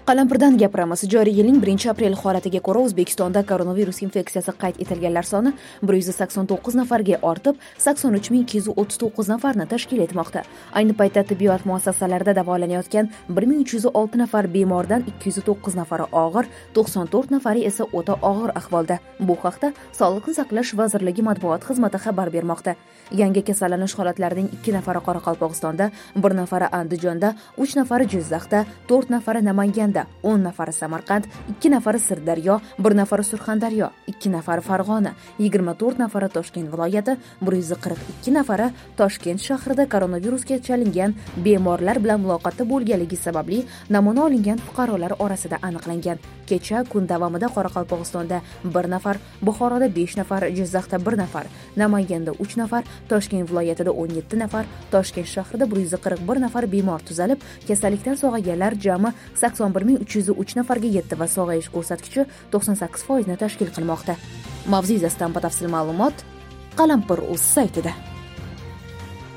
Qalampirdan gapiramiz. Joriy yilning 1-aprel holatiga ko'ra O'zbekistonda koronavirus infeksiyasi qayd etilganlar soni 189 nafarga ortib, 83239 nafarni tashkil etmoqda. Ayni paytda tibbiyot muassasalarida davolanayotgan 1306 nafar bemordan 209 nafari og'ir, 94 nafari esa o'ta og'ir ahvolda. Bu haqda Sog'liqni saqlash vazirligi matbuot xizmati xabar bermoqda. Yangi kasallanish holatlarining 2 nafari Qoraqalpog'istonda, 1 nafari Andijonda, 3 nafari Jizzaxda, 4 nafari Namanganda, 10 nafari Samarqand, 2 nafari Sirdaryo, 1 nafari Surxondaryo, 2 nafari Farg'ona, 24 nafari Toshkent viloyati, 142 nafari Toshkent shahrida koronavirusga chalingan bemorlar bilan muloqotda bo'lganligi sababli namuna olingan fuqarolar orasida aniqlangan. Kecha kun davomida Qoraqalpog'istonda 1 nafar, Buxoroda 5 nafar, Jizzaxda 1 nafar, Namanganda 3 nafar, Toshkent viloyatida 17 nafar, Toshkent shahrida 141 nafar bemor tuzalib, kasallikdan sog'ayganlar jami 81303 nafarga yetdi va sog'ayish ko'rsatkichi 98% ni tashkil qilmoqda. Mavzu yuzasidan batafsil ma'lumot Qalampir.uz saytida.